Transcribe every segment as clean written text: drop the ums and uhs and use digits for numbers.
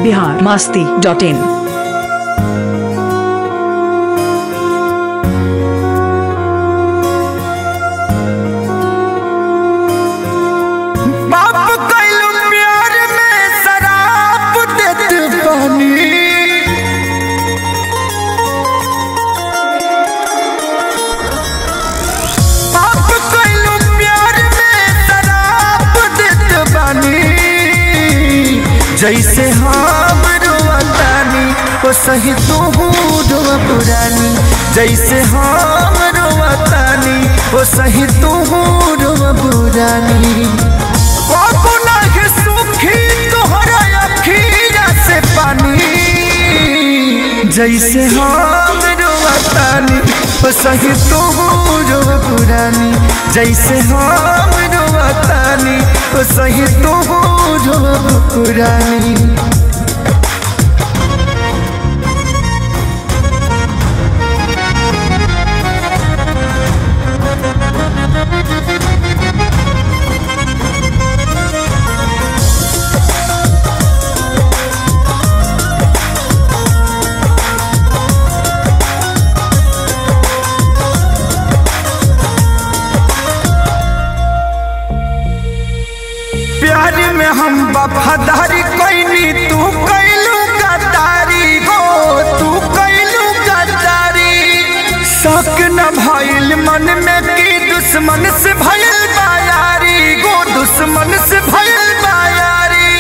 biharmasti.in। जैसे हम रोवतानी वो सही तू रोवा पुरानी, जैसे हम रोवतानी वो सही तू रोवा पुरानी। बाबू नहीं सुखी तोहरा अखिया से पानी, जैसे हम रोवतानी वो सही तू रोवा पुरानी, जैसे हम रोवतानी वो सही तू रोवा पुरानी। प्यार में हम वफादारी कैनी, तू कैलू गद्दारी हो, तू कैलू गद्दारी। शक न भइल मन में कि दुश्मन से भइल बायारी गो, दुश्मन से भइल बायारी।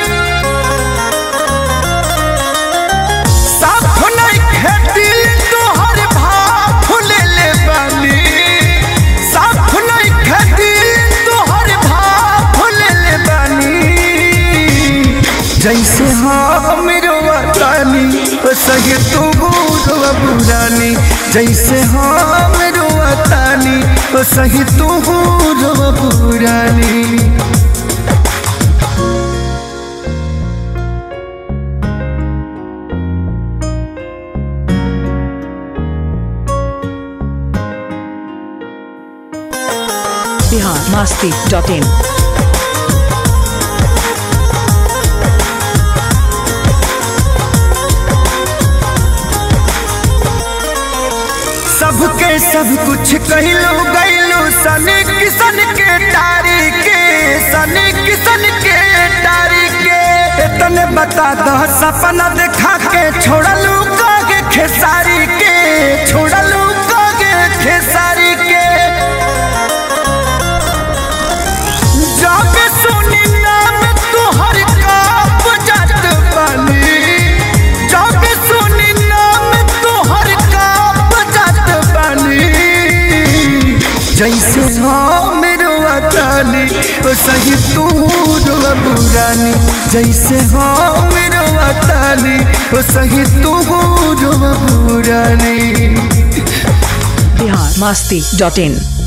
साफ नहीं खेती तोहर भाव ले ले बानी, साफ नहीं खेती जैसे हम रोवतानी वो सही तू रोवा पुरानी, जैसे हम रोवतानी वो सही तू रोवा पुरानी। biharmasti.in। सबके सब कुछ कहलो गैलो सने किसन के तारी के, सने किसन के तारी के। तने बता दो सपना देखा के छोड़लू कागे खेसारी के, छोड़लू कागे खेसारी के। जब सुनी नाम तुहर काप जात बानी, जब सुनी नाम तुहर काप जात बानी। जैसे हम रोवतानी वो सही तू रोवा पुरानी, जैसे हम रोवतानी वो सही तू रोवा पुरानी। biharmasti.in।